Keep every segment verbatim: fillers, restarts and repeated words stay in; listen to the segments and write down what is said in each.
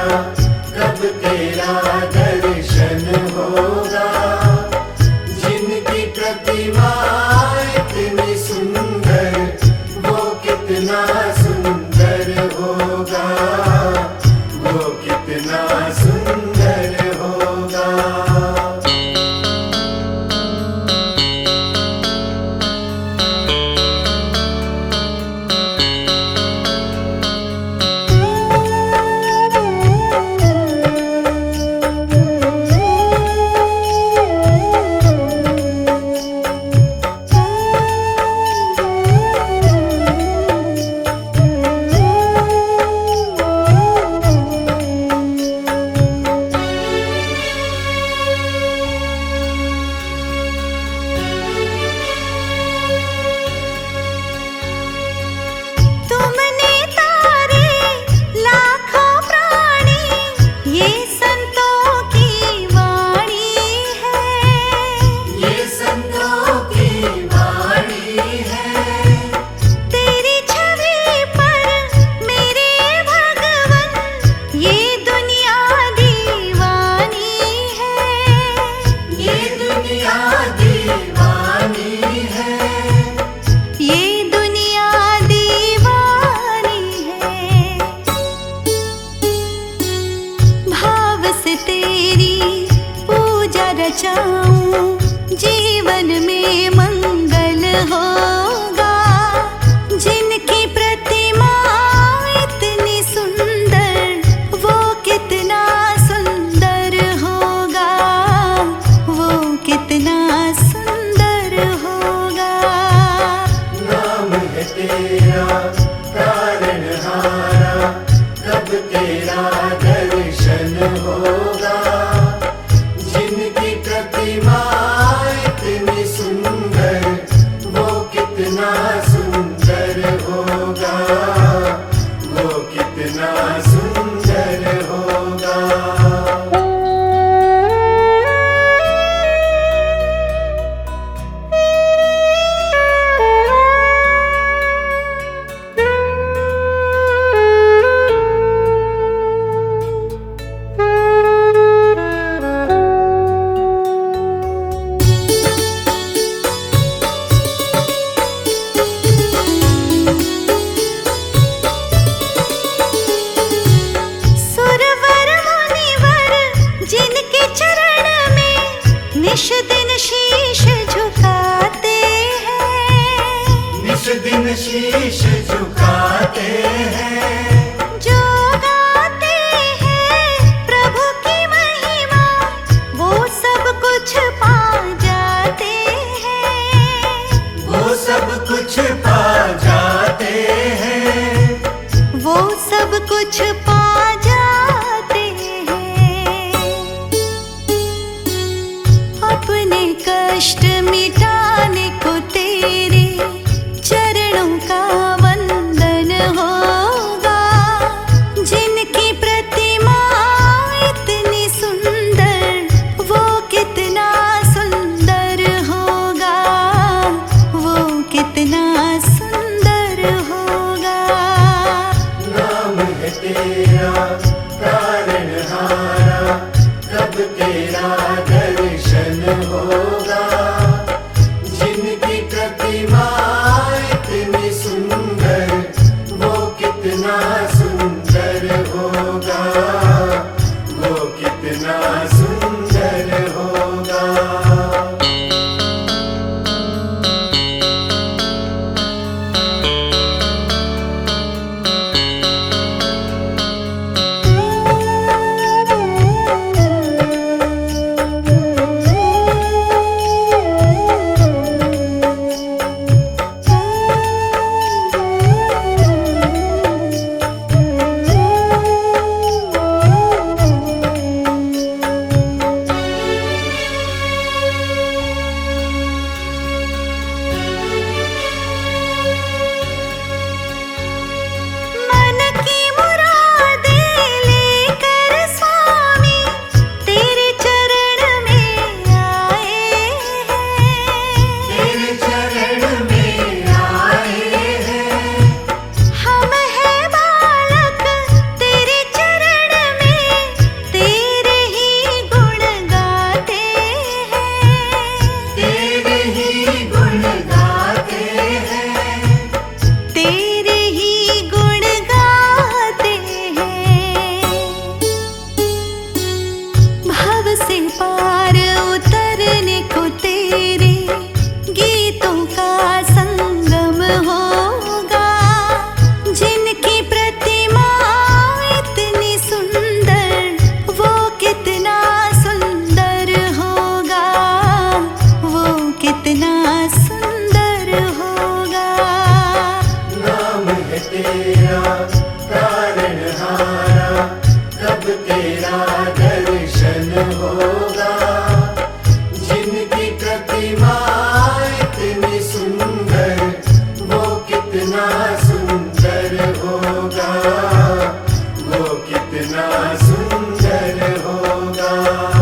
कब तेरा दर्शन होगा। जिनकी प्रतिमा इतनी सुंदर, वो कितना सुंदर होगा, वो कितना सुंदर होगा। जीवन में मंगल होगा। जिनकी प्रतिमा इतनी सुंदर, वो कितना सुंदर होगा, वो कितना सुंदर होगा। नाम है तेरा तारनहारा, कब तेरा दर्शन होगा। जिनकी प्रतिमा इतनी सुंदर, वो कितना सुंदर होगा, वो कितना सुंदर होगा। Thank you. तेरा दर्शन होगा। जिनकी प्रतिमा इतनी सुंदर वो कितना सुंदर होगा, वो कितना सुंदर होगा।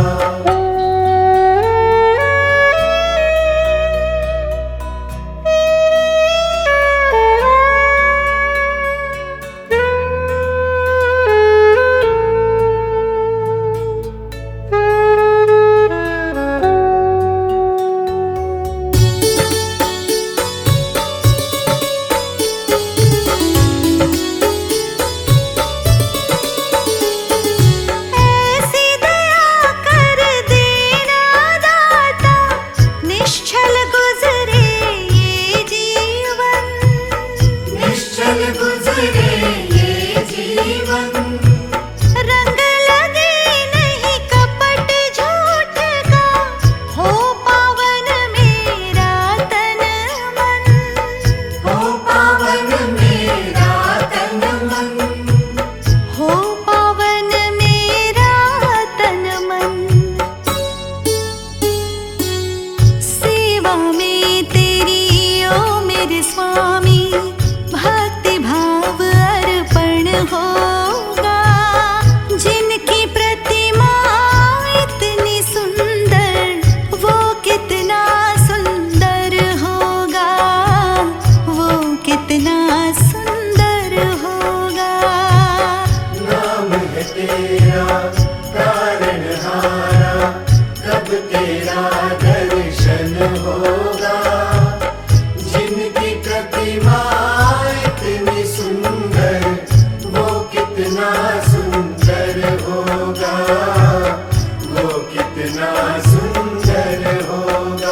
स्वामी भक्ति भाव अर्पण होगा। जिनकी प्रतिमा इतनी सुंदर वो कितना सुंदर होगा, वो कितना सुंदर होगा। नाम है तेरा तारनहारा, कब तेरा दर्शन होगा। जिनकी प्रतिमा इतनी सुंदर वो कितना सुंदर होगा, वो कितना सुंदर होगा।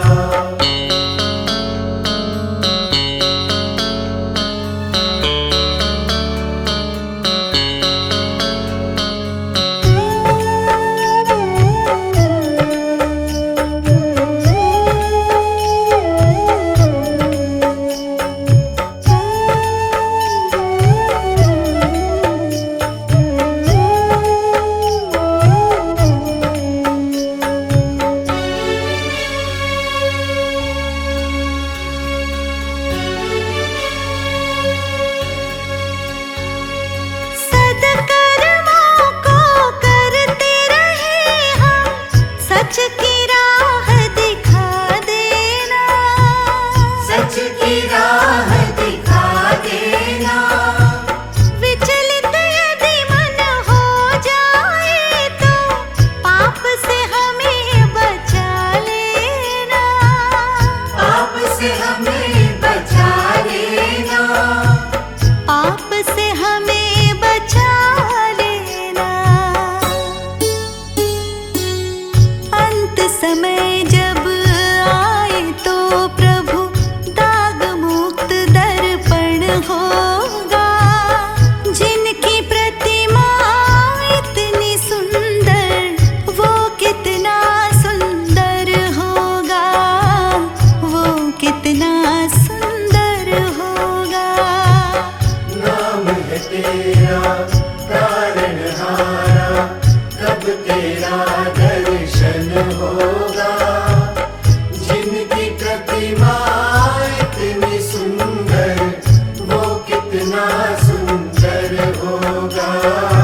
सच की राह दिखा देना, सच की राह दिखा देना। विचलित यदि मन हो जाए तो पाप से हमें बचा लेना, पाप से हमें बचा लेना, पाप से हमें बचा लेना। समय जब आए तो प्रभु दाग मुक्त दर्पण होगा। जिनकी प्रतिमा इतनी सुंदर वो कितना सुंदर होगा, वो कितना सुंदर होगा। नाम है तेरा तारनहारा, कब तेरा दर्शन होगा। जिनकी प्रतिमा इतनी सुंदर वो कितना सुंदर होगा।